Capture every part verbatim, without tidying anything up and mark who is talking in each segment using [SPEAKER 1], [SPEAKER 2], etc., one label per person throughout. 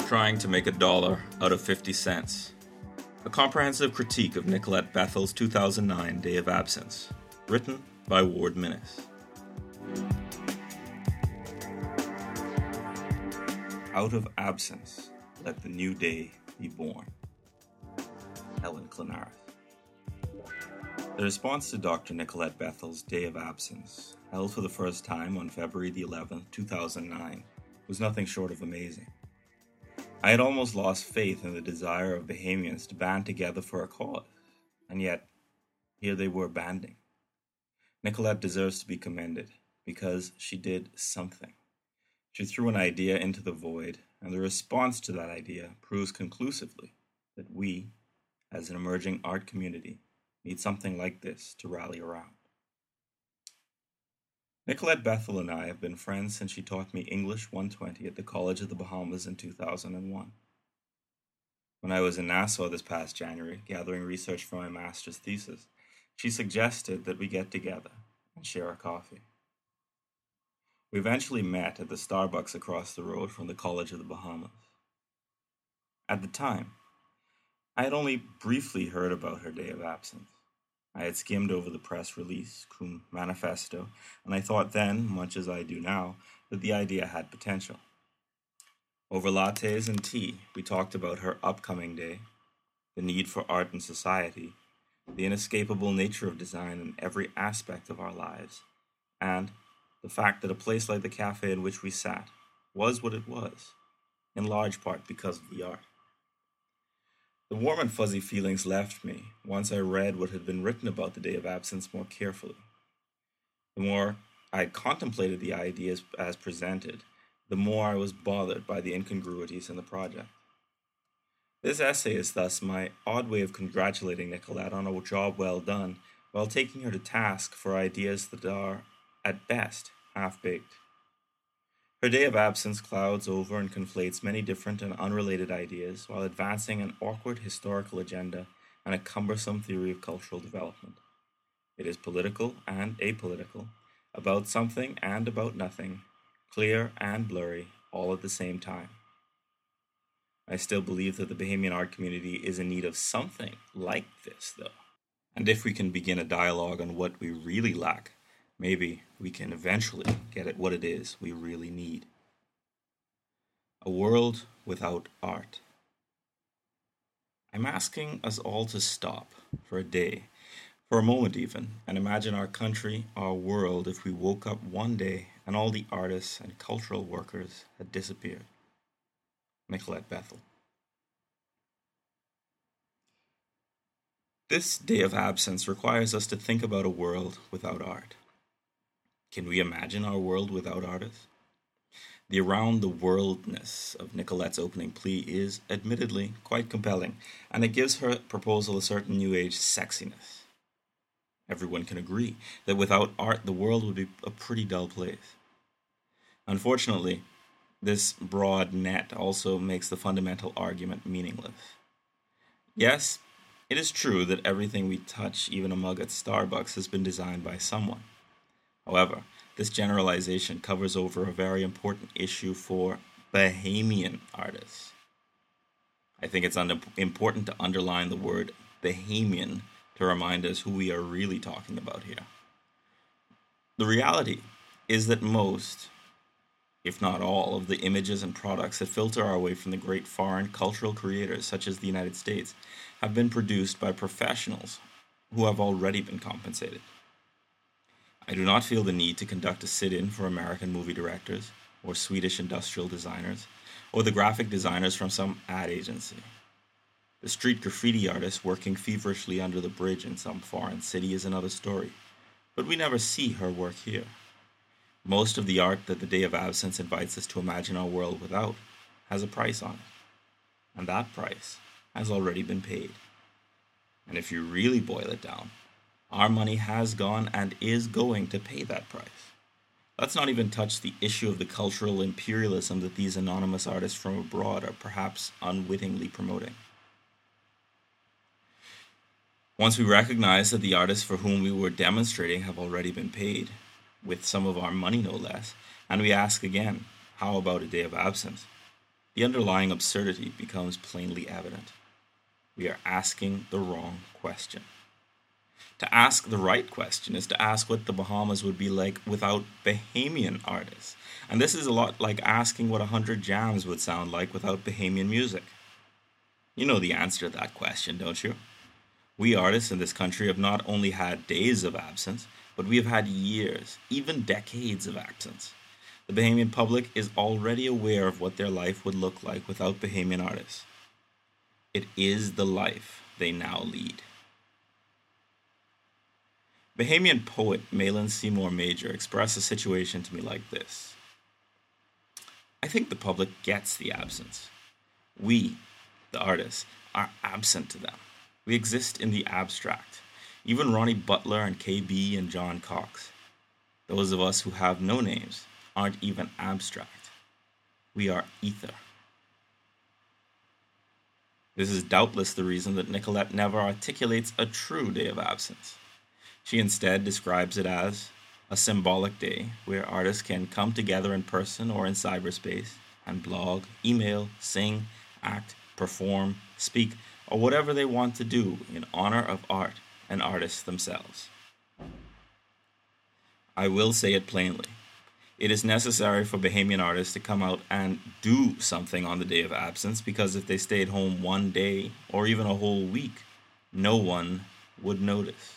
[SPEAKER 1] Trying to make a dollar out of fifty cents. A comprehensive critique of Nicolette Bethel's two thousand nine Day of Absence, written by Ward Minnis. Out of absence, let the new day be born. Helen Clanaris. The response to Doctor Nicolette Bethel's Day of Absence, held for the first time on February the eleventh, two thousand nine, was nothing short of amazing. I had almost lost faith in the desire of Bahamians to band together for a cause, and yet, here they were banding. Nicolette deserves to be commended, because she did something. She threw an idea into the void, and the response to that idea proves conclusively that we, as an emerging art community, need something like this to rally around. Nicolette Bethel and I have been friends since she taught me English one twenty at the College of the Bahamas in two thousand one. When I was in Nassau this past January, gathering research for my master's thesis, she suggested that we get together and share a coffee. We eventually met at the Starbucks across the road from the College of the Bahamas. At the time, I had only briefly heard about her day of absence. I had skimmed over the press release, cum manifesto, and I thought then, much as I do now, that the idea had potential. Over lattes and tea, we talked about her upcoming day, the need for art in society, the inescapable nature of design in every aspect of our lives, and the fact that a place like the cafe in which we sat was what it was, in large part because of the art. The warm and fuzzy feelings left me once I read what had been written about the Day of Absence more carefully. The more I contemplated the ideas as presented, the more I was bothered by the incongruities in the project. This essay is thus my odd way of congratulating Nicolette on a job well done, while taking her to task for ideas that are, at best, half-baked. Her Day of Absence clouds over and conflates many different and unrelated ideas while advancing an awkward historical agenda and a cumbersome theory of cultural development. It is political and apolitical, about something and about nothing, clear and blurry, all at the same time. I still believe that the Bahamian art community is in need of something like this, though. And if we can begin a dialogue on what we really lack, maybe we can eventually get at what it is we really need. A world without art. I'm asking us all to stop for a day, for a moment even, and imagine our country, our world, if we woke up one day and all the artists and cultural workers had disappeared. Nicolette Bethel. This Day of Absence requires us to think about a world without art. Can we imagine our world without artists? The around-the-worldness of Nicolette's opening plea is, admittedly, quite compelling, and it gives her proposal a certain New Age sexiness. Everyone can agree that without art, the world would be a pretty dull place. Unfortunately, this broad net also makes the fundamental argument meaningless. Yes, it is true that everything we touch, even a mug at Starbucks, has been designed by someone. However, this generalization covers over a very important issue for Bahamian artists. I think it's un- important to underline the word Bahamian to remind us who we are really talking about here. The reality is that most, if not all, of the images and products that filter our way from the great foreign cultural creators such as the United States have been produced by professionals who have already been compensated. I do not feel the need to conduct a sit-in for American movie directors, or Swedish industrial designers, or the graphic designers from some ad agency. The street graffiti artist working feverishly under the bridge in some foreign city is another story, but we never see her work here. Most of the art that the Day of Absence invites us to imagine our world without has a price on it, and that price has already been paid. And if you really boil it down, our money has gone and is going to pay that price. Let's not even touch the issue of the cultural imperialism that these anonymous artists from abroad are perhaps unwittingly promoting. Once we recognize that the artists for whom we were demonstrating have already been paid, with some of our money no less, and we ask again, how about a day of absence? the underlying absurdity becomes plainly evident. We are asking the wrong question. To ask the right question is to ask what the Bahamas would be like without Bahamian artists. And this is a lot like asking what a hundred jams would sound like without Bahamian music. You know the answer to that question, don't you? We artists in this country have not only had days of absence, but we have had years, even decades of absence. The Bahamian public is already aware of what their life would look like without Bahamian artists. It is the life they now lead. Bahamian poet Malin Seymour Major expressed a situation to me like this. I think the public gets the absence. We, the artists, are absent to them. We exist in the abstract. Even Ronnie Butler and K B and John Cox. Those of us who have no names aren't even abstract. We are ether. This is doubtless the reason that Nicolette never articulates a true day of absence. She instead describes it as a symbolic day where artists can come together in person or in cyberspace and blog, email, sing, act, perform, speak, or whatever they want to do in honor of art and artists themselves. I will say it plainly. It is necessary for Bahamian artists to come out and do something on the day of absence, because if they stayed home one day or even a whole week, no one would notice.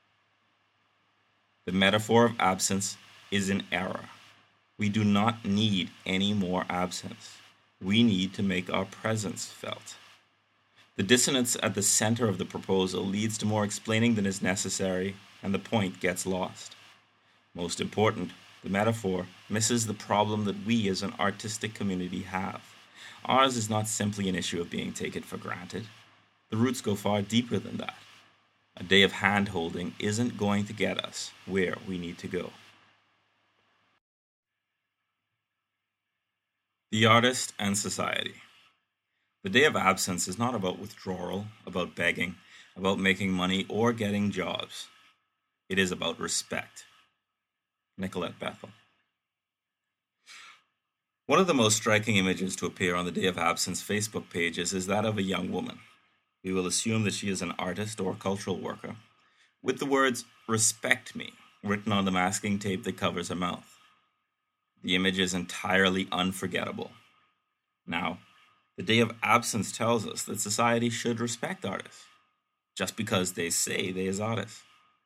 [SPEAKER 1] The metaphor of absence is an error. We do not need any more absence. We need to make our presence felt. The dissonance at the center of the proposal leads to more explaining than is necessary, and the point gets lost. Most important, the metaphor misses the problem that we as an artistic community have. Ours is not simply an issue of being taken for granted. The roots go far deeper than that. A day of hand-holding isn't going to get us where we need to go. The artist and society. The day of absence is not about withdrawal, about begging, about making money, or getting jobs. It is about respect. Nicolette Bethel. One of the most striking images to appear on the Day of Absence Facebook pages is that of a young woman. We will assume that she is an artist or a cultural worker, with the words, "Respect me," written on the masking tape that covers her mouth. The image is entirely unforgettable. Now, the Day of Absence tells us that society should respect artists, just because they say they is artists.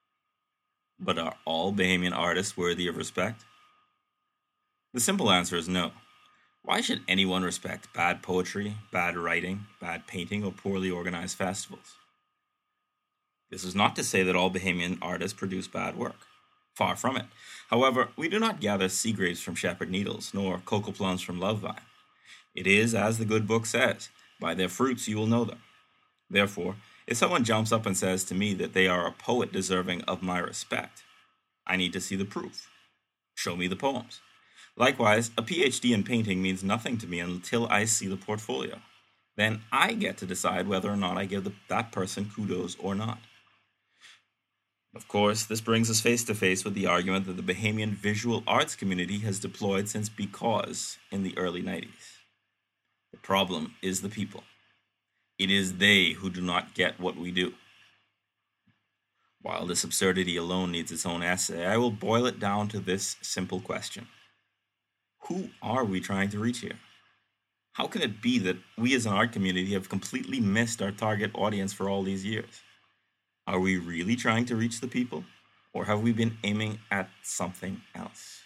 [SPEAKER 1] But are all Bahamian artists worthy of respect? The simple answer is no. Why should anyone respect bad poetry, bad writing, bad painting, or poorly organized festivals? This is not to say that all Bahamian artists produce bad work. Far from it. However, we do not gather sea grapes from shepherd needles, nor cocoa plums from love vine. It is, as the good book says, by their fruits you will know them. Therefore, if someone jumps up and says to me that they are a poet deserving of my respect, I need to see the proof. Show me the poems. Likewise, a P H D in painting means nothing to me until I see the portfolio. Then I get to decide whether or not I give the, that person kudos or not. Of course, this brings us face to face with the argument that the Bahamian visual arts community has deployed since Because in the early nineties. The problem is the people. It is they who do not get what we do. While this absurdity alone needs its own essay, I will boil it down to this simple question. Who are we trying to reach here? How can it be that we as an art community have completely missed our target audience for all these years? Are we really trying to reach the people? Or have we been aiming at something else?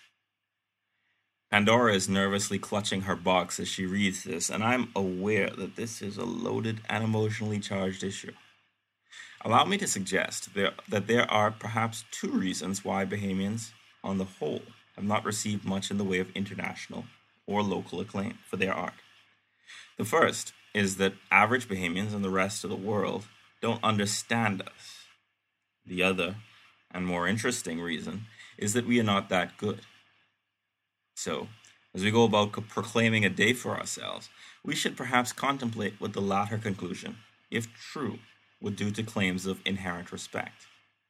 [SPEAKER 1] Pandora is nervously clutching her box as she reads this, and I'm aware that this is a loaded and emotionally charged issue. Allow me to suggest there, that there are perhaps two reasons why Bahamians, on the whole, have not received much in the way of international or local acclaim for their art. The first is that average Bahamians and the rest of the world don't understand us. The other, and more interesting reason, is that we are not that good. So, as we go about proclaiming a day for ourselves, we should perhaps contemplate what the latter conclusion, if true, would do to claims of inherent respect.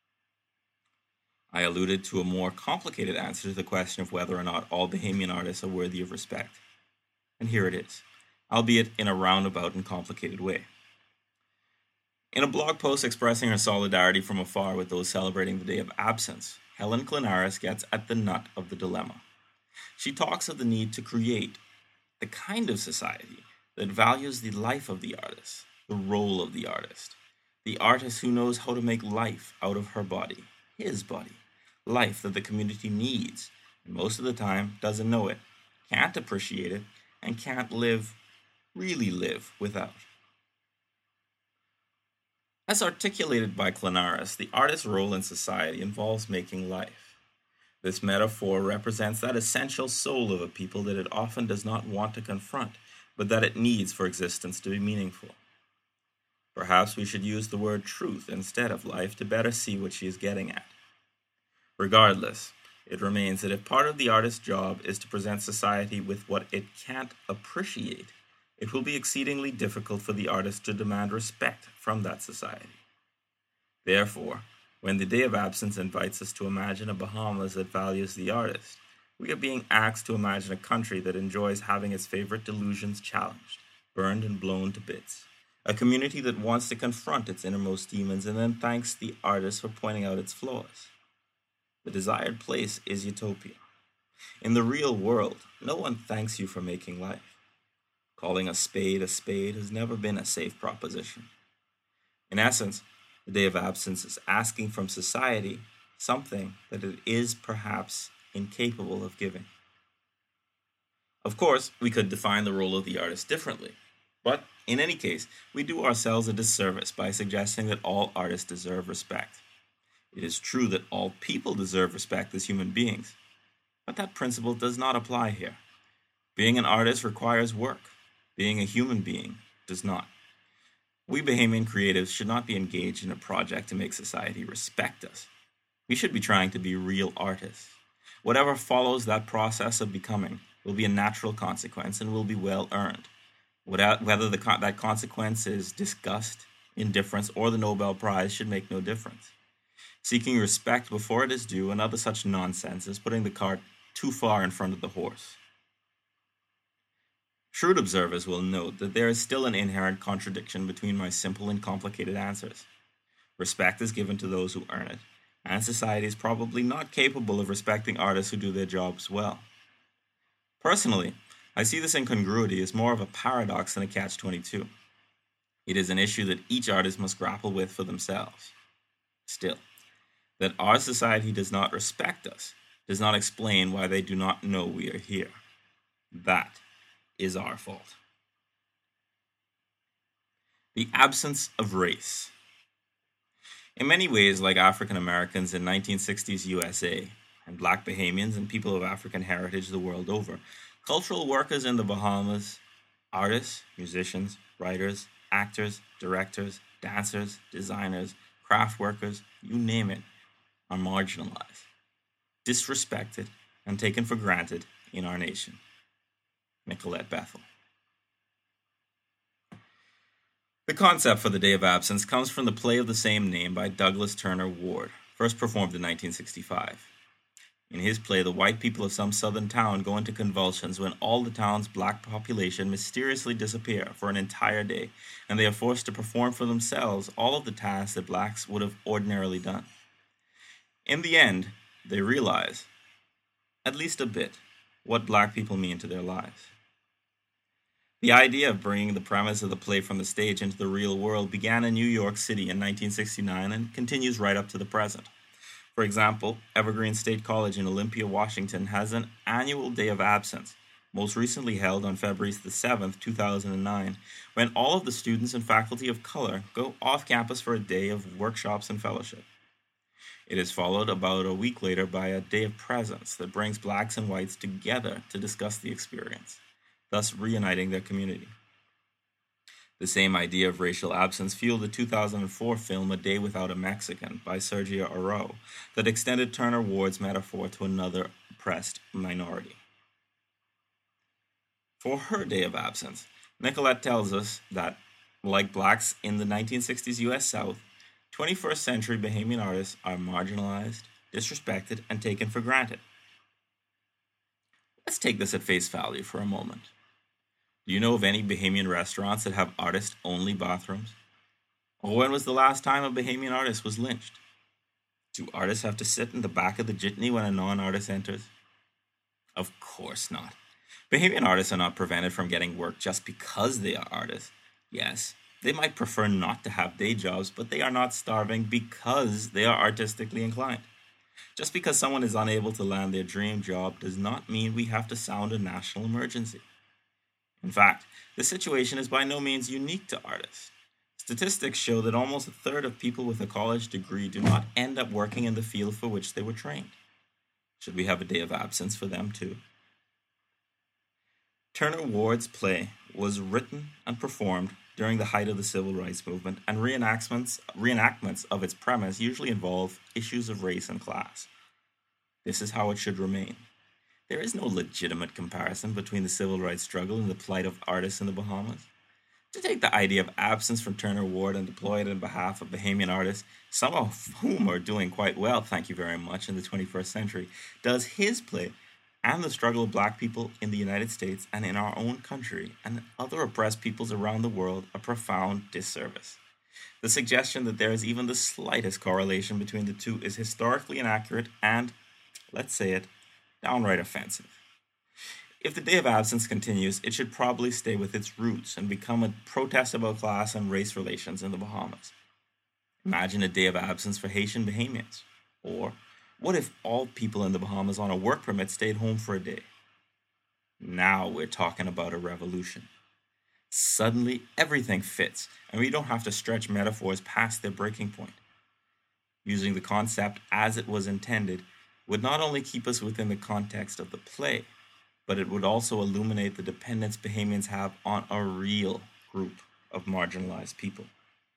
[SPEAKER 1] I alluded to a more complicated answer to the question of whether or not all Bahamian artists are worthy of respect. And here it is. albeit in a roundabout and complicated way. In a blog post expressing her solidarity from afar with those celebrating the Day of Absence, Helen Clemaris gets at the nut of the dilemma. She talks of the need to create the kind of society that values the life of the artist, the role of the artist, the artist who knows how to make life out of her body, his body, life that the community needs, and most of the time doesn't know it, can't appreciate it, and can't live, really live, without. As articulated by Clemaris, the artist's role in society involves making life. This metaphor represents that essential soul of a people that it often does not want to confront, but that it needs for existence to be meaningful. Perhaps we should use the word truth instead of life to better see what she is getting at. Regardless, it remains that if part of the artist's job is to present society with what it can't appreciate, it will be exceedingly difficult for the artist to demand respect from that society. Therefore, when the Day of Absence invites us to imagine a Bahamas that values the artist, we are being asked to imagine a country that enjoys having its favorite delusions challenged, burned and blown to bits. A community that wants to confront its innermost demons and then thanks the artist for pointing out its flaws. The desired place is utopia. In the real world, no one thanks you for making life. Calling a spade a spade has never been a safe proposition. In essence, the Day of Absence is asking from society something that it is perhaps incapable of giving. Of course, we could define the role of the artist differently, but in any case, we do ourselves a disservice by suggesting that all artists deserve respect. It is true that all people deserve respect as human beings, but that principle does not apply here. Being an artist requires work. Being a human being does not. We Bahamian creatives should not be engaged in a project to make society respect us. We should be trying to be real artists. Whatever follows that process of becoming will be a natural consequence and will be well earned. Without, whether the, that consequence is disgust, indifference, or the Nobel Prize should make no difference. Seeking respect before it is due and other such nonsense is putting the cart too far in front of the horse. Shrewd observers will note that there is still an inherent contradiction between my simple and complicated answers. Respect is given to those who earn it, and society is probably not capable of respecting artists who do their jobs well. Personally, I see this incongruity as more of a paradox than a catch twenty-two. It is an issue that each artist must grapple with for themselves. Still, that our society does not respect us does not explain why they do not know we are here. That is our fault. The absence of race. In many ways, like African Americans in nineteen sixties U S A, and Black Bahamians and people of African heritage the world over, cultural workers in the Bahamas, artists, musicians, writers, actors, directors, dancers, designers, craft workers, you name it, are marginalized, disrespected, and taken for granted in our nation. Nicolette Bethel. The concept for the Day of Absence comes from the play of the same name by Douglas Turner Ward, first performed in nineteen sixty-five. In his play, the white people of some southern town go into convulsions when all the town's black population mysteriously disappear for an entire day, and they are forced to perform for themselves all of the tasks that blacks would have ordinarily done. In the end, they realize, at least a bit, what black people mean to their lives. The idea of bringing the premise of the play from the stage into the real world began in New York City in nineteen sixty-nine and continues right up to the present. For example, Evergreen State College in Olympia, Washington has an annual Day of Absence, most recently held on February the seventh, two thousand nine, when all of the students and faculty of color go off campus for a day of workshops and fellowship. It is followed about a week later by a Day of Presence that brings blacks and whites together to discuss the experience, thus reuniting their community. The same idea of racial absence fueled the two thousand four film A Day Without a Mexican by Sergio Arau that extended Turner Ward's metaphor to another oppressed minority. For her Day of Absence, Nicolette tells us that, like blacks in the nineteen sixties U S South, twenty-first century Bahamian artists are marginalized, disrespected, and taken for granted. Let's take this at face value for a moment. Do you know of any Bahamian restaurants that have artist-only bathrooms? Or when was the last time a Bahamian artist was lynched? Do artists have to sit in the back of the jitney when a non-artist enters? Of course not. Bahamian artists are not prevented from getting work just because they are artists. Yes, they might prefer not to have day jobs, but they are not starving because they are artistically inclined. Just because someone is unable to land their dream job does not mean we have to sound a national emergency. In fact, the situation is by no means unique to artists. Statistics show that almost a third of people with a college degree do not end up working in the field for which they were trained. Should we have a day of absence for them too? Turner Ward's play was written and performed during the height of the civil rights movement, and reenactments, reenactments of its premise usually involve issues of race and class. This is how it should remain. There is no legitimate comparison between the civil rights struggle and the plight of artists in the Bahamas. To take the idea of absence from Turner Ward and deploy it on behalf of Bahamian artists, some of whom are doing quite well, thank you very much, in the twenty-first century, does his play and the struggle of black people in the United States and in our own country and other oppressed peoples around the world a profound disservice. The suggestion that there is even the slightest correlation between the two is historically inaccurate and, let's say it, downright offensive. If the day of absence continues, it should probably stay with its roots and become a protest about class and race relations in the Bahamas. Imagine a day of absence for Haitian Bahamians. Or, what if all people in the Bahamas on a work permit stayed home for a day? Now we're talking about a revolution. Suddenly, everything fits, and we don't have to stretch metaphors past their breaking point. Using the concept as it was intended would not only keep us within the context of the play, but it would also illuminate the dependence Bahamians have on a real group of marginalized people.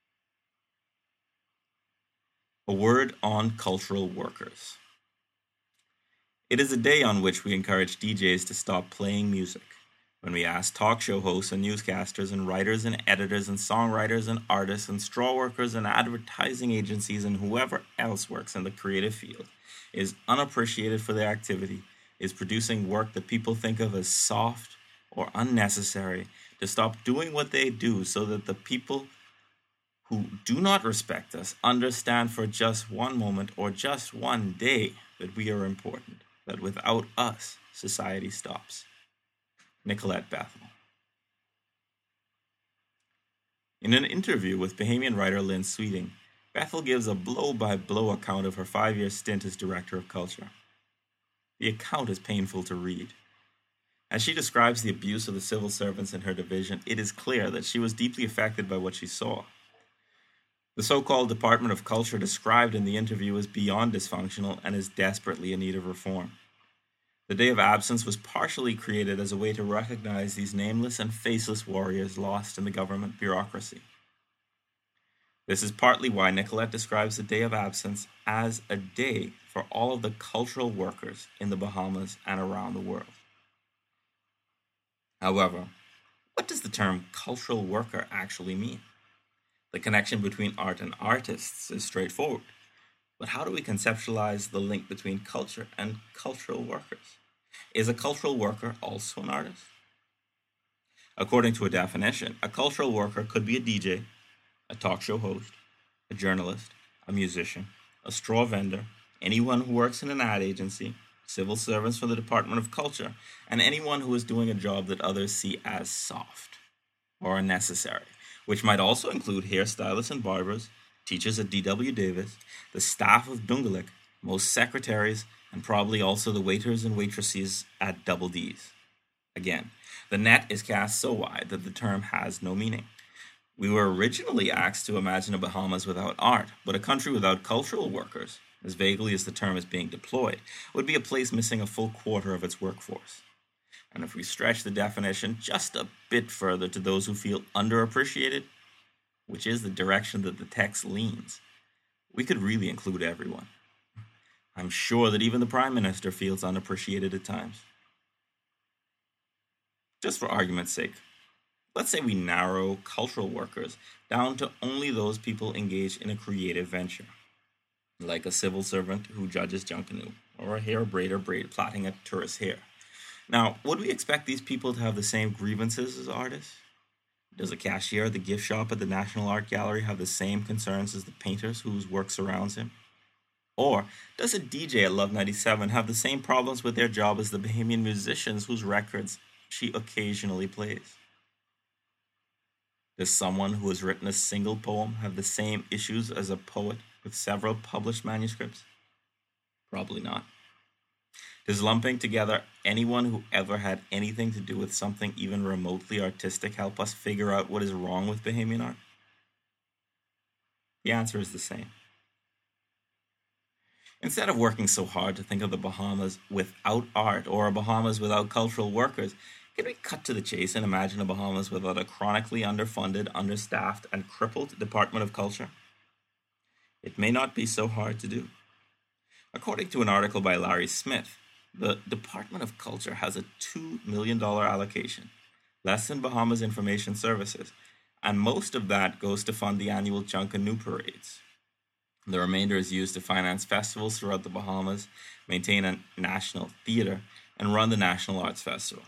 [SPEAKER 1] A word on cultural workers. It is a day on which we encourage D Js to stop playing music, when we ask talk show hosts and newscasters and writers and editors and songwriters and artists and straw workers and advertising agencies and whoever else works in the creative field is unappreciated for their activity, is producing work that people think of as soft or unnecessary, to stop doing what they do so that the people who do not respect us understand for just one moment or just one day that we are important, that without us, society stops. Nicolette Bethel. In an interview with Bahamian writer Lynn Sweeting, Bethel gives a blow-by-blow account of her five-year stint as Director of Culture. The account is painful to read. As she describes the abuse of the civil servants in her division, it is clear that she was deeply affected by what she saw. The so-called Department of Culture described in the interview is beyond dysfunctional and is desperately in need of reform. The day of absence was partially created as a way to recognize these nameless and faceless warriors lost in the government bureaucracy. This is partly why Nicolette describes the day of absence as a day for all of the cultural workers in the Bahamas and around the world. However, what does the term cultural worker actually mean? The connection between art and artists is straightforward, but how do we conceptualize the link between culture and cultural workers? Is a cultural worker also an artist? According to a definition, a cultural worker could be a D J, a talk show host, a journalist, a musician, a straw vendor, anyone who works in an ad agency, civil servants for the Department of Culture, and anyone who is doing a job that others see as soft or unnecessary, which might also include hairstylists and barbers, teachers at D W Davis, the staff of Dungalik, most secretaries, and probably also the waiters and waitresses at Double D's. Again, the net is cast so wide that the term has no meaning. We were originally asked to imagine a Bahamas without art, but a country without cultural workers, as vaguely as the term is being deployed, would be a place missing a full quarter of its workforce. And if we stretch the definition just a bit further to those who feel underappreciated, which is the direction that the text leans, we could really include everyone. I'm sure that even the Prime Minister feels unappreciated at times. Just for argument's sake, let's say we narrow cultural workers down to only those people engaged in a creative venture, like a civil servant who judges Junkanoo, or a hair braider braid plaiting a tourist's hair. Now, would we expect these people to have the same grievances as artists? Does a cashier at the gift shop at the National Art Gallery have the same concerns as the painters whose work surrounds him? Or does a D J at Love ninety-seven have the same problems with their job as the Bahamian musicians whose records she occasionally plays? Does someone who has written a single poem have the same issues as a poet with several published manuscripts? Probably not. Does lumping together anyone who ever had anything to do with something even remotely artistic help us figure out what is wrong with Bahamian art? The answer is the same. Instead of working so hard to think of the Bahamas without art or a Bahamas without cultural workers, can we cut to the chase and imagine a Bahamas without a chronically underfunded, understaffed, and crippled Department of Culture? It may not be so hard to do. According to an article by Larry Smith, the Department of Culture has a two million dollars allocation, less than Bahamas Information Services, and most of that goes to fund the annual Junkanoo parades. The remainder is used to finance festivals throughout the Bahamas, maintain a national theater, and run the National Arts Festival.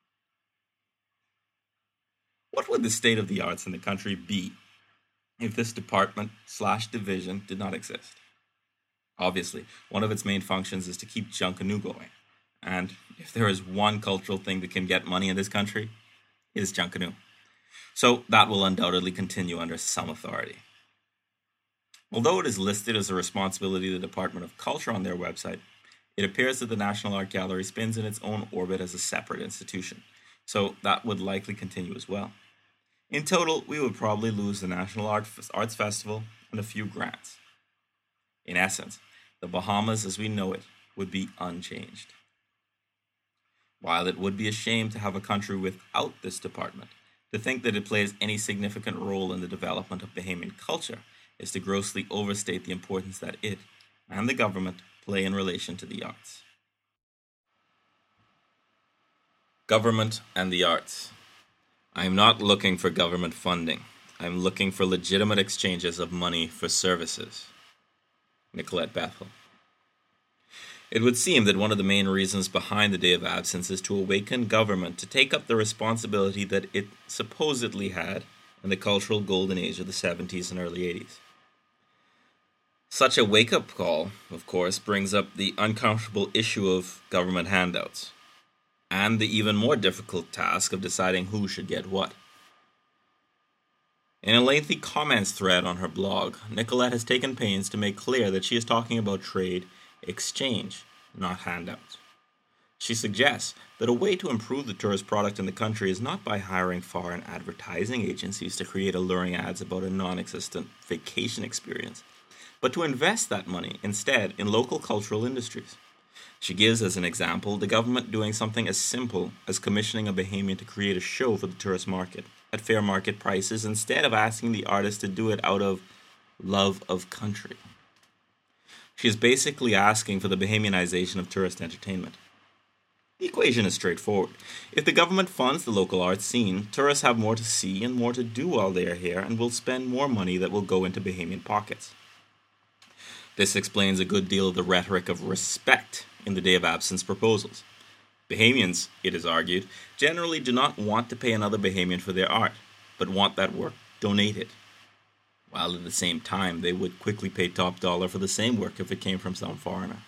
[SPEAKER 1] What would the state of the arts in the country be if this department slash division did not exist? Obviously, one of its main functions is to keep Junkanoo going. And if there is one cultural thing that can get money in this country, it is Junkanoo. So that will undoubtedly continue under some authority. Although it is listed as a responsibility of the Department of Culture on their website, it appears that the National Art Gallery spins in its own orbit as a separate institution, so that would likely continue as well. In total, we would probably lose the National Arts Festival and a few grants. In essence, the Bahamas as we know it would be unchanged. While it would be a shame to have a country without this department, to think that it plays any significant role in the development of Bahamian culture is to grossly overstate the importance that it and the government play in relation to the arts. Government and the arts. I am not looking for government funding. I am looking for legitimate exchanges of money for services. Nicolette Bethel. It would seem that one of the main reasons behind the Day of Absence is to awaken government to take up the responsibility that it supposedly had in the cultural golden age of the seventies and early eighties. Such a wake-up call, of course, brings up the uncomfortable issue of government handouts, and the even more difficult task of deciding who should get what. In a lengthy comments thread on her blog, Nicolette has taken pains to make clear that she is talking about trade exchange, not handouts. She suggests that a way to improve the tourist product in the country is not by hiring foreign advertising agencies to create alluring ads about a non-existent vacation experience, but to invest that money instead in local cultural industries. She gives as an example the government doing something as simple as commissioning a Bahamian to create a show for the tourist market at fair market prices instead of asking the artist to do it out of love of country. She is basically asking for the Bahamianization of tourist entertainment. The equation is straightforward. If the government funds the local arts scene, tourists have more to see and more to do while they are here and will spend more money that will go into Bahamian pockets. This explains a good deal of the rhetoric of respect in the Day of Absence proposals. Bahamians, it is argued, generally do not want to pay another Bahamian for their art, but want that work donated, while at the same time they would quickly pay top dollar for the same work if it came from some foreigner.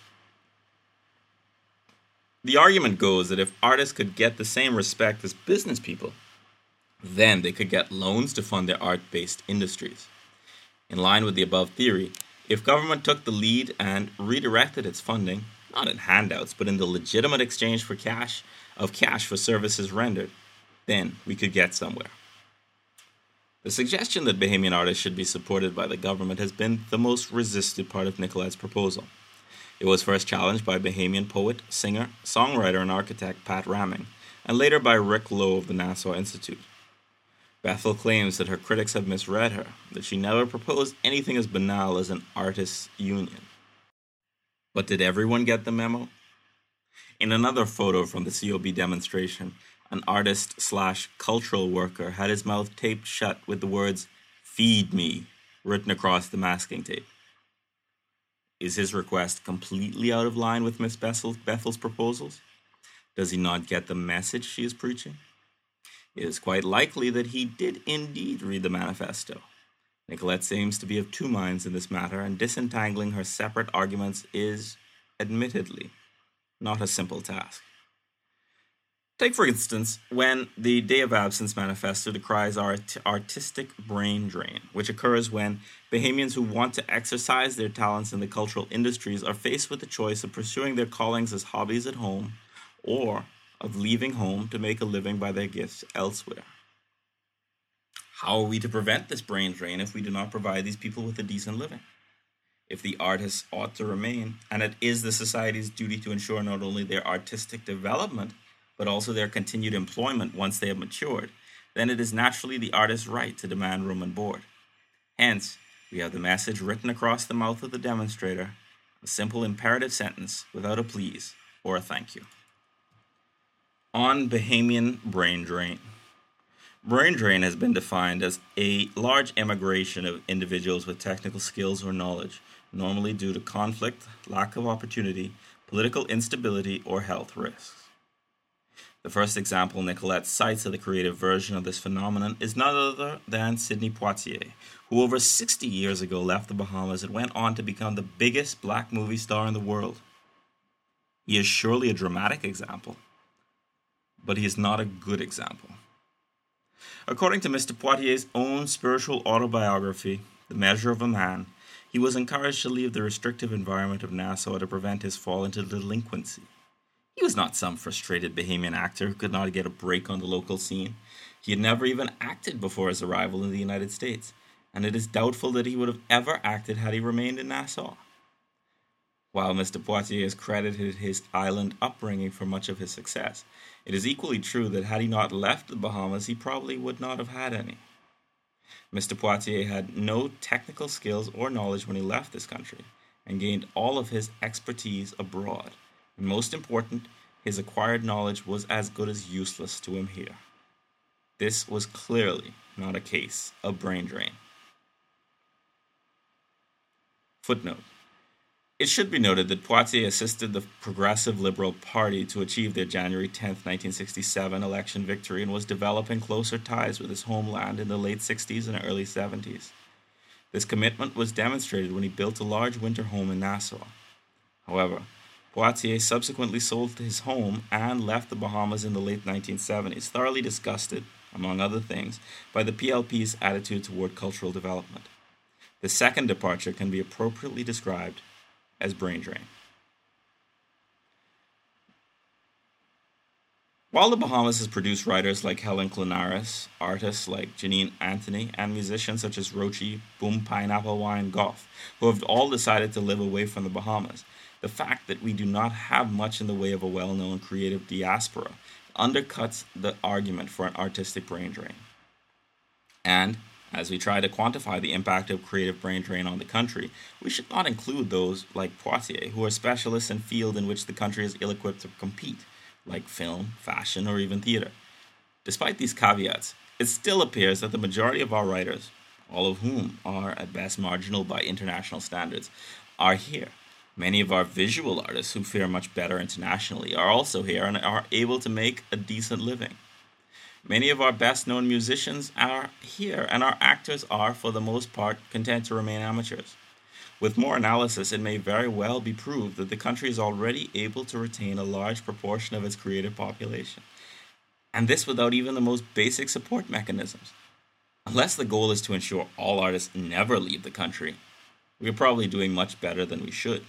[SPEAKER 1] The argument goes that if artists could get the same respect as business people, then they could get loans to fund their art-based industries. In line with the above theory, if government took the lead and redirected its funding, not in handouts, but in the legitimate exchange for cash of cash for services rendered, then we could get somewhere. The suggestion that Bahamian artists should be supported by the government has been the most resisted part of Nicolette's proposal. It was first challenged by Bahamian poet, singer, songwriter, and architect Pat Raming, and later by Rick Lowe of the Nassau Institute. Bethel claims that her critics have misread her, that she never proposed anything as banal as an artists' union. But did everyone get the memo? In another photo from the C O B demonstration, an artist slash cultural worker had his mouth taped shut with the words, "Feed me," written across the masking tape. Is his request completely out of line with Miss Bethel's proposals? Does he not get the message she is preaching? It is quite likely that he did indeed read the manifesto. Nicolette seems to be of two minds in this matter, and disentangling her separate arguments is, admittedly, not a simple task. Take, for instance, when the Day of Absence Manifesto decries art- artistic brain drain, which occurs when Bahamians who want to exercise their talents in the cultural industries are faced with the choice of pursuing their callings as hobbies at home or of leaving home to make a living by their gifts elsewhere. How are we to prevent this brain drain if we do not provide these people with a decent living? If the artists ought to remain, and it is the society's duty to ensure not only their artistic development, but also their continued employment once they have matured, then it is naturally the artist's right to demand room and board. Hence, we have the message written across the mouth of the demonstrator, a simple imperative sentence without a please or a thank you. On Bahamian brain drain. Brain drain has been defined as a large immigration of individuals with technical skills or knowledge, normally due to conflict, lack of opportunity, political instability, or health risks. The first example Nicolette cites of the creative version of this phenomenon is none other than Sidney Poitier, who over sixty years ago left the Bahamas and went on to become the biggest black movie star in the world. He is surely a dramatic example, but he is not a good example. According to Mister Poitier's own spiritual autobiography, The Measure of a Man, he was encouraged to leave the restrictive environment of Nassau to prevent his fall into delinquency. He was not some frustrated Bahamian actor who could not get a break on the local scene. He had never even acted before his arrival in the United States, and it is doubtful that he would have ever acted had he remained in Nassau. While Mister Poitier has credited his island upbringing for much of his success, it is equally true that had he not left the Bahamas, he probably would not have had any. Mister Poitier had no technical skills or knowledge when he left this country, and gained all of his expertise abroad. And most important, his acquired knowledge was as good as useless to him here. This was clearly not a case of brain drain. Footnote. It should be noted that Poitier assisted the Progressive Liberal Party to achieve their January tenth, nineteen sixty-seven election victory and was developing closer ties with his homeland in the late sixties and early seventies. This commitment was demonstrated when he built a large winter home in Nassau. However, Poitier subsequently sold his home and left the Bahamas in the late nineteen seventies, thoroughly disgusted, among other things, by the P L P's attitude toward cultural development. The second departure can be appropriately described as brain drain. While the Bahamas has produced writers like Helen Clanaris, artists like Janine Anthony, and musicians such as Rochi, Boom Pineapple Wine Goff, who have all decided to live away from the Bahamas, the fact that we do not have much in the way of a well-known creative diaspora undercuts the argument for an artistic brain drain. And, as we try to quantify the impact of creative brain drain on the country, we should not include those like Poitier, who are specialists in fields in which the country is ill-equipped to compete, like film, fashion, or even theater. Despite these caveats, it still appears that the majority of our writers, all of whom are at best marginal by international standards, are here. Many of our visual artists who fare much better internationally are also here and are able to make a decent living. Many of our best-known musicians are here, and our actors are, for the most part, content to remain amateurs. With more analysis, it may very well be proved that the country is already able to retain a large proportion of its creative population, and this without even the most basic support mechanisms. Unless the goal is to ensure all artists never leave the country, we are probably doing much better than we should.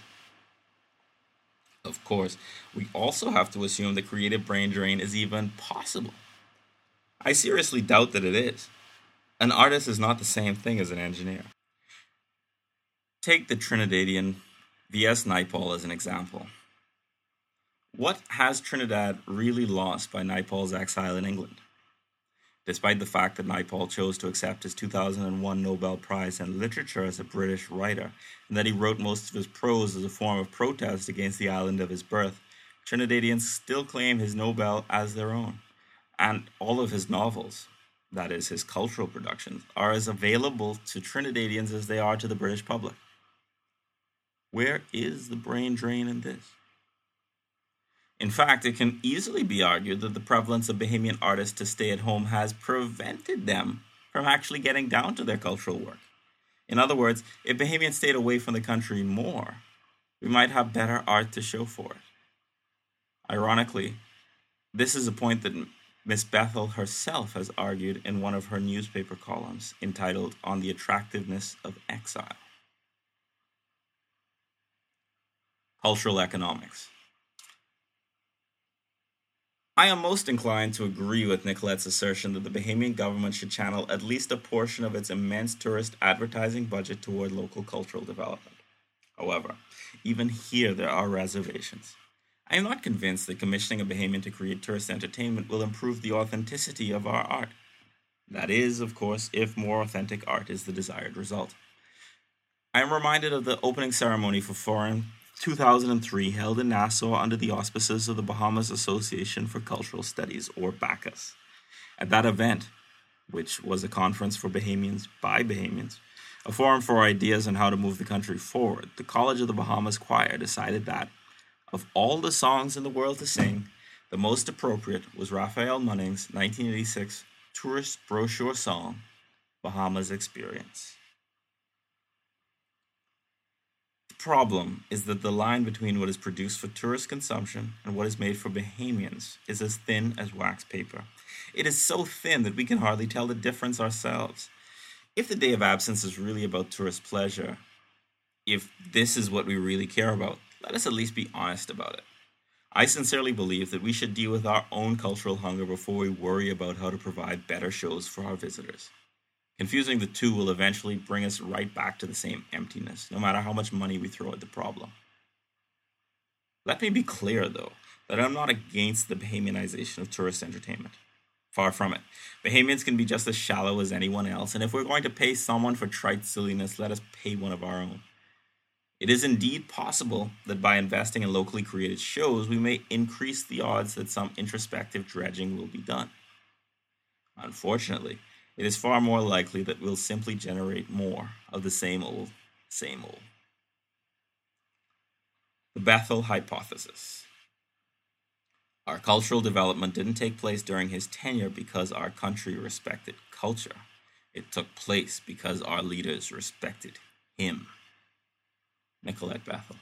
[SPEAKER 1] Of course, we also have to assume the creative brain drain is even possible. I seriously doubt that it is. An artist is not the same thing as an engineer. Take the Trinidadian V S Naipaul as an example. What has Trinidad really lost by Naipaul's exile in England? Despite the fact that Naipaul chose to accept his two thousand one Nobel Prize in Literature as a British writer, and that he wrote most of his prose as a form of protest against the island of his birth, Trinidadians still claim his Nobel as their own, and all of his novels, that is, his cultural productions, are as available to Trinidadians as they are to the British public. Where is the brain drain in this? In fact, it can easily be argued that the prevalence of Bahamian artists to stay at home has prevented them from actually getting down to their cultural work. In other words, if Bahamians stayed away from the country more, we might have better art to show for it. Ironically, this is a point that Miss Bethel herself has argued in one of her newspaper columns entitled On the Attractiveness of Exile. Cultural economics. I am most inclined to agree with Nicolette's assertion that the Bahamian government should channel at least a portion of its immense tourist advertising budget toward local cultural development. However, even here there are reservations. I am not convinced that commissioning a Bahamian to create tourist entertainment will improve the authenticity of our art. That is, of course, if more authentic art is the desired result. I am reminded of the opening ceremony for Forum two thousand three held in Nassau under the auspices of the Bahamas Association for Cultural Studies, or BACUS. At that event, which was a conference for Bahamians by Bahamians, a forum for ideas on how to move the country forward, the College of the Bahamas Choir decided that, of all the songs in the world to sing, the most appropriate was Raphael Munning's nineteen eighty-six tourist brochure song, Bahamas Experience. The problem is that the line between what is produced for tourist consumption and what is made for Bahamians is as thin as wax paper. It is so thin that we can hardly tell the difference ourselves. If the Day of Absence is really about tourist pleasure, if this is what we really care about, let us at least be honest about it. I sincerely believe that we should deal with our own cultural hunger before we worry about how to provide better shows for our visitors. Confusing the two will eventually bring us right back to the same emptiness, no matter how much money we throw at the problem. Let me be clear, though, that I'm not against the Bahamianization of tourist entertainment. Far from it. Bahamians can be just as shallow as anyone else, and if we're going to pay someone for trite silliness, let us pay one of our own. It is indeed possible that by investing in locally created shows, we may increase the odds that some introspective dredging will be done. Unfortunately, it is far more likely that we'll simply generate more of the same old, same old. The Bethel Hypothesis. Our cultural development didn't take place during his tenure because our country respected culture. It took place because our leaders respected him. Nicolette Bethel.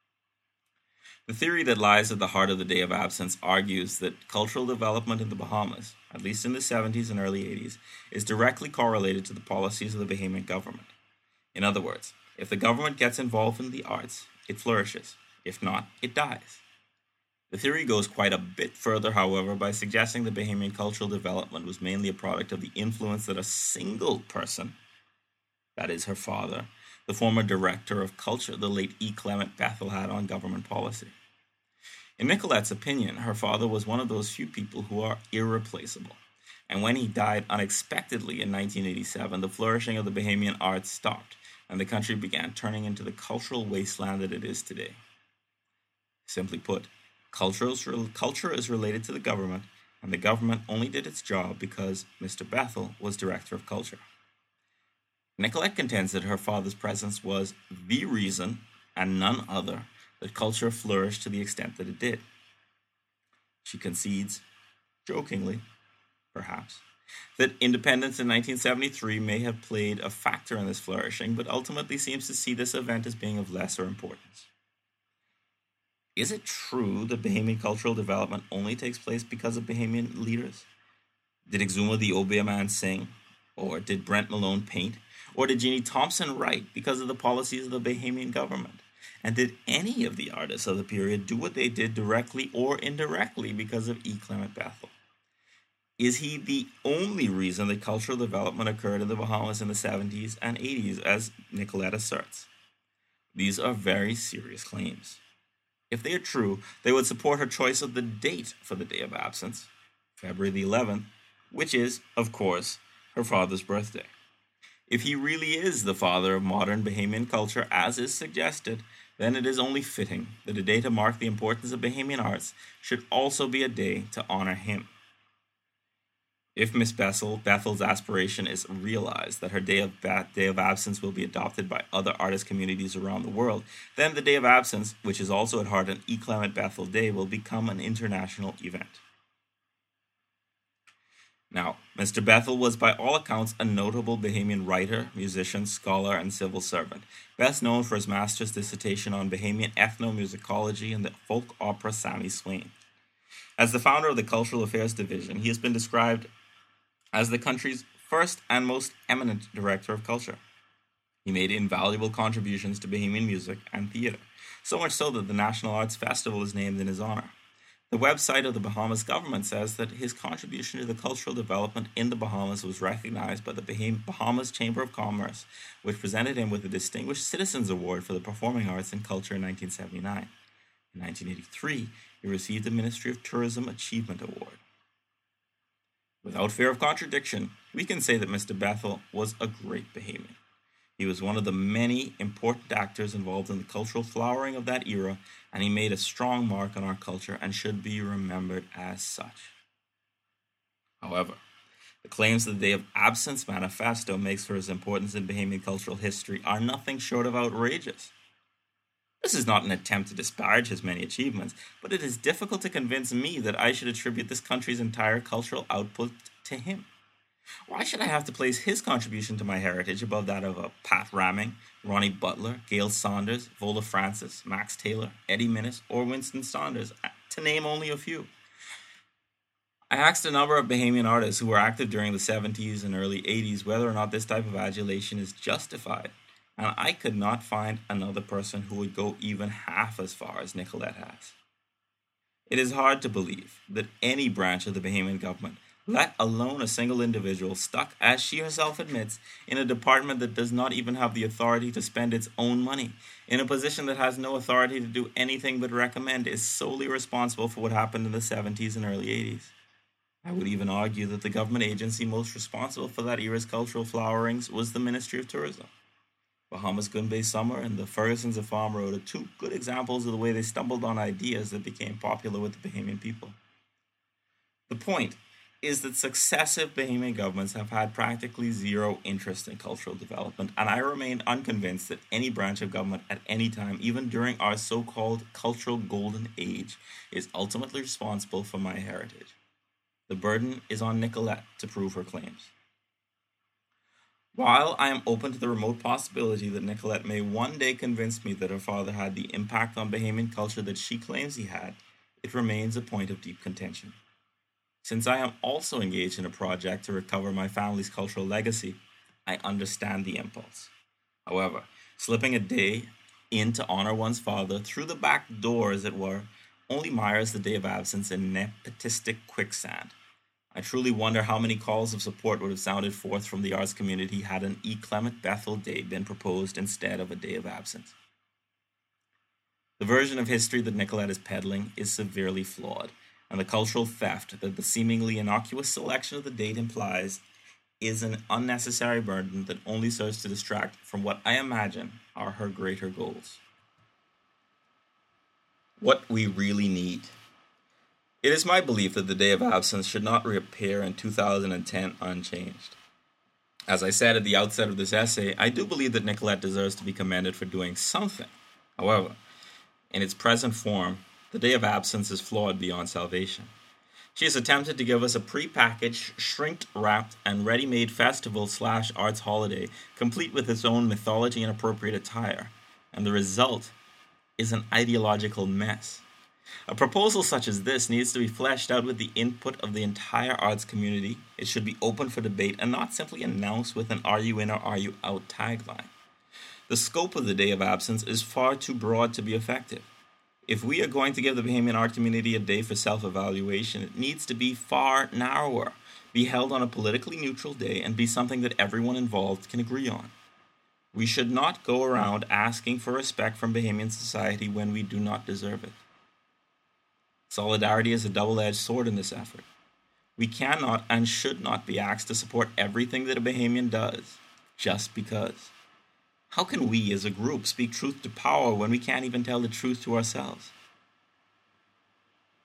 [SPEAKER 1] The theory that lies at the heart of the Day of Absence argues that cultural development in the Bahamas, at least in the seventies and early eighties, is directly correlated to the policies of the Bahamian government. In other words, if the government gets involved in the arts, it flourishes. If not, it dies. The theory goes quite a bit further, however, by suggesting that Bahamian cultural development was mainly a product of the influence that a single person, that is her father, the former director of culture, the late E. Clement Bethel, had on government policy. In Nicolette's opinion, her father was one of those few people who are irreplaceable, and when he died unexpectedly in nineteen eighty-seven, the flourishing of the Bahamian arts stopped, and the country began turning into the cultural wasteland that it is today. Simply put, culture is, culture is related to the government, and the government only did its job because Mister Bethel was director of culture. Nicolette contends that her father's presence was the reason, and none other, that culture flourished to the extent that it did. She concedes, jokingly, perhaps, that independence in nineteen seventy-three may have played a factor in this flourishing, but ultimately seems to see this event as being of lesser importance. Is it true that Bahamian cultural development only takes place because of Bahamian leaders? Did Exuma the Obeah Man sing? Or did Brent Malone paint? Or did Jeannie Thompson write because of the policies of the Bahamian government? And did any of the artists of the period do what they did directly or indirectly because of E. Clement Bethel? Is he the only reason that cultural development occurred in the Bahamas in the seventies and eighties, as Nicolette asserts? These are very serious claims. If they are true, they would support her choice of the date for the Day of Absence, February the eleventh, which is, of course, her father's birthday. If he really is the father of modern Bahamian culture, as is suggested, then it is only fitting that a day to mark the importance of Bahamian arts should also be a day to honor him. If Miss Bethel, Bethel's aspiration is realized that her day of, ba- day of absence will be adopted by other artist communities around the world, then the Day of Absence, which is also at heart an E. Clement Bethel Day, will become an international event. Now, Mister Bethel was by all accounts a notable Bahamian writer, musician, scholar, and civil servant, best known for his master's dissertation on Bahamian ethnomusicology and the folk opera Sami Swain. As the founder of the Cultural Affairs Division, he has been described as the country's first and most eminent director of culture. He made invaluable contributions to Bahamian music and theater, so much so that the National Arts Festival is named in his honor. The website of the Bahamas government says that his contribution to the cultural development in the Bahamas was recognized by the Bahamas Chamber of Commerce, which presented him with the Distinguished Citizens Award for the Performing Arts and Culture in nineteen seventy-nine. In nineteen eighty-three, he received the Ministry of Tourism Achievement Award. Without fear of contradiction, we can say that Mister Bethel was a great Bahamian. He was one of the many important actors involved in the cultural flowering of that era, and he made a strong mark on our culture and should be remembered as such. However, the claims that the Day of Absence Manifesto makes for his importance in Bahamian cultural history are nothing short of outrageous. This is not an attempt to disparage his many achievements, but it is difficult to convince me that I should attribute this country's entire cultural output to him. Why should I have to place his contribution to my heritage above that of a Pat Ramming, Ronnie Butler, Gail Saunders, Vola Francis, Max Taylor, Eddie Minnis, or Winston Saunders, to name only a few? I asked a number of Bahamian artists who were active during the seventies and early eighties whether or not this type of adulation is justified, and I could not find another person who would go even half as far as Nicolette has. It is hard to believe that any branch of the Bahamian government, let alone a single individual, stuck, as she herself admits, in a department that does not even have the authority to spend its own money, in a position that has no authority to do anything but recommend, is solely responsible for what happened in the seventies and early eighties. I would even argue that the government agency most responsible for that era's cultural flowerings was the Ministry of Tourism. Bahamas Gunbay Summer and the Fergusons of Farm Road are two good examples of the way they stumbled on ideas that became popular with the Bahamian people. The point is that successive Bahamian governments have had practically zero interest in cultural development, and I remain unconvinced that any branch of government at any time, even during our so-called cultural golden age, is ultimately responsible for my heritage. The burden is on Nicolette to prove her claims. While I am open to the remote possibility that Nicolette may one day convince me that her father had the impact on Bahamian culture that she claims he had, it remains a point of deep contention. Since I am also engaged in a project to recover my family's cultural legacy, I understand the impulse. However, slipping a day in to honor one's father through the back door, as it were, only mires the Day of Absence in nepotistic quicksand. I truly wonder how many calls of support would have sounded forth from the arts community had an E. Clement Bethel Day been proposed instead of a Day of Absence. The version of history that Nicolette is peddling is severely flawed, and the cultural theft that the seemingly innocuous selection of the date implies is an unnecessary burden that only serves to distract from what I imagine are her greater goals. What we really need. It is my belief that the Day of Absence should not reappear in two thousand ten unchanged. As I said at the outset of this essay, I do believe that Nicolette deserves to be commended for doing something. However, in its present form, the Day of Absence is flawed beyond salvation. She has attempted to give us a pre-packaged, shrink-wrapped, and ready-made festival slash arts holiday, complete with its own mythology and appropriate attire, and the result is an ideological mess. A proposal such as this needs to be fleshed out with the input of the entire arts community. It should be open for debate and not simply announced with an "Are you in or are you out" tagline. The scope of the Day of Absence is far too broad to be effective. If we are going to give the Bahamian art community a day for self-evaluation, it needs to be far narrower, be held on a politically neutral day, and be something that everyone involved can agree on. We should not go around asking for respect from Bahamian society when we do not deserve it. Solidarity is a double-edged sword in this effort. We cannot and should not be asked to support everything that a Bahamian does, just because. How can we as a group speak truth to power when we can't even tell the truth to ourselves?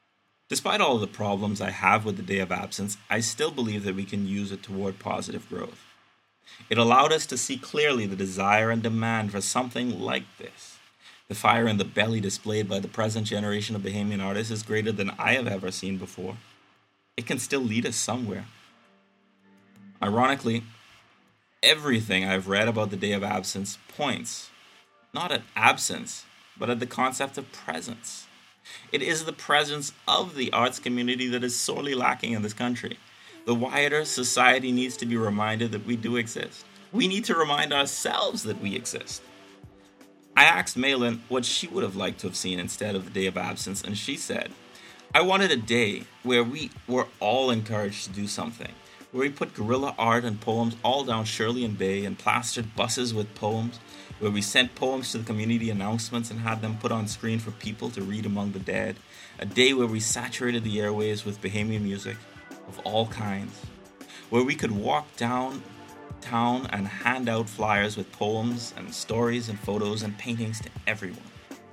[SPEAKER 1] Despite all of the problems I have with the Day of Absence, I still believe that we can use it toward positive growth. It allowed us to see clearly the desire and demand for something like this. The fire in the belly displayed by the present generation of Bahamian artists is greater than I have ever seen before. It can still lead us somewhere. Ironically, everything I've read about the Day of Absence points, not at absence, but at the concept of presence. It is the presence of the arts community that is sorely lacking in this country. The wider society needs to be reminded that we do exist. We need to remind ourselves that we exist. I asked Malin what she would have liked to have seen instead of the Day of Absence, and she said, I wanted a day where we were all encouraged to do something, where we put guerrilla art and poems all down Shirley and Bay and plastered buses with poems, where we sent poems to the community announcements and had them put on screen for people to read among the dead, a day where we saturated the airwaves with Bahamian music of all kinds, where we could walk down town and hand out flyers with poems and stories and photos and paintings to everyone.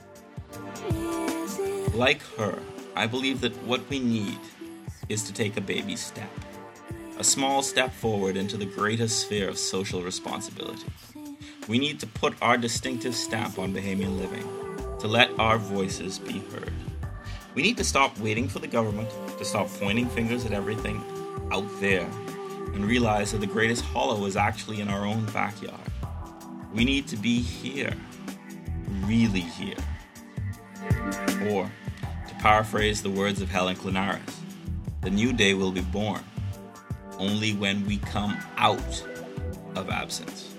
[SPEAKER 1] Like her, I believe that what we need is to take a baby step, a small step forward into the greatest sphere of social responsibility. We need to put our distinctive stamp on Bahamian living, to let our voices be heard. We need to stop waiting for the government, to stop pointing fingers at everything out there, and realize that the greatest hollow is actually in our own backyard. We need to be here, really here. Or, to paraphrase the words of Helen Clinaris, the new day will be born only when we come out of absence.